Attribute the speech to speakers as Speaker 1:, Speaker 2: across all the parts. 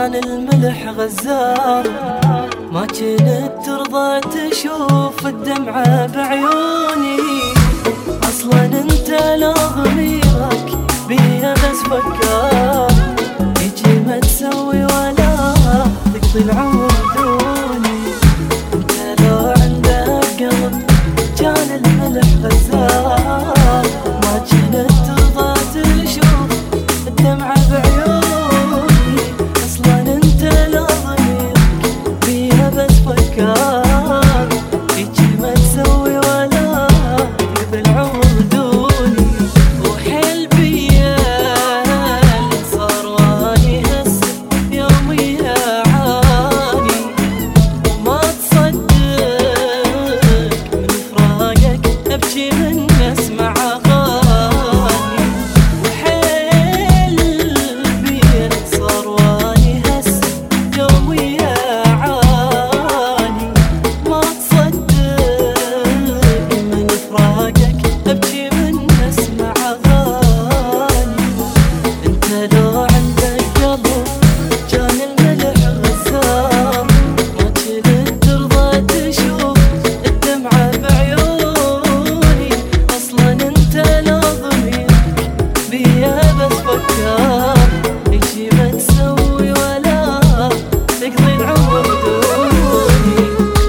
Speaker 1: كان الملح غزار، ما كنت ترضى تشوف الدمعة بعيوني. أصلا انت لو ضميرك بيا بس فكر، يجي ما تسوي ولا تقضي العمر دوني. انت لو عندك قلب كان الملح غزار، ما كنت ترضى تشوف الدمعة بعيوني. أصلا انت لو ضميرك بيها بس فكر، يجي ما تسوي ولا تقضي العمر دوني. وحيل بيا اللي صار واني هسه يوميها عاني، وما تصدق من فراقك ابكي من اسمع اغاني. وحيل بيا اللي صار واني هسه يوميها عاني، ما تصدق من فراقك ابكي من اسمع اغاني. انت لو عندك قلب كان الملح غزار، ما كنت ترضى تشوف الدمعة بعيوني. اصلا انت لو ضميرك بيا بس فكر، يجي ما تسوي ولا تقضي العمر دوني.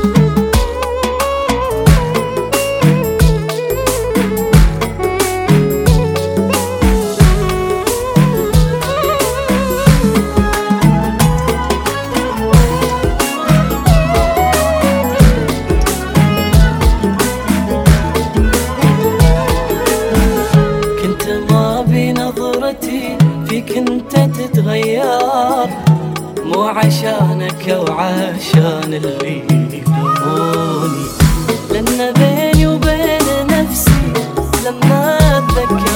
Speaker 1: كنت ما بنظرتي فيك انت تتغير، مو عشانك وعشان اللي يهموني. لأن بيني وبين نفسي لما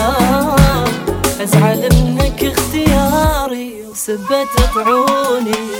Speaker 1: اتذكر ازعل انك اختياري وسبت طعوني.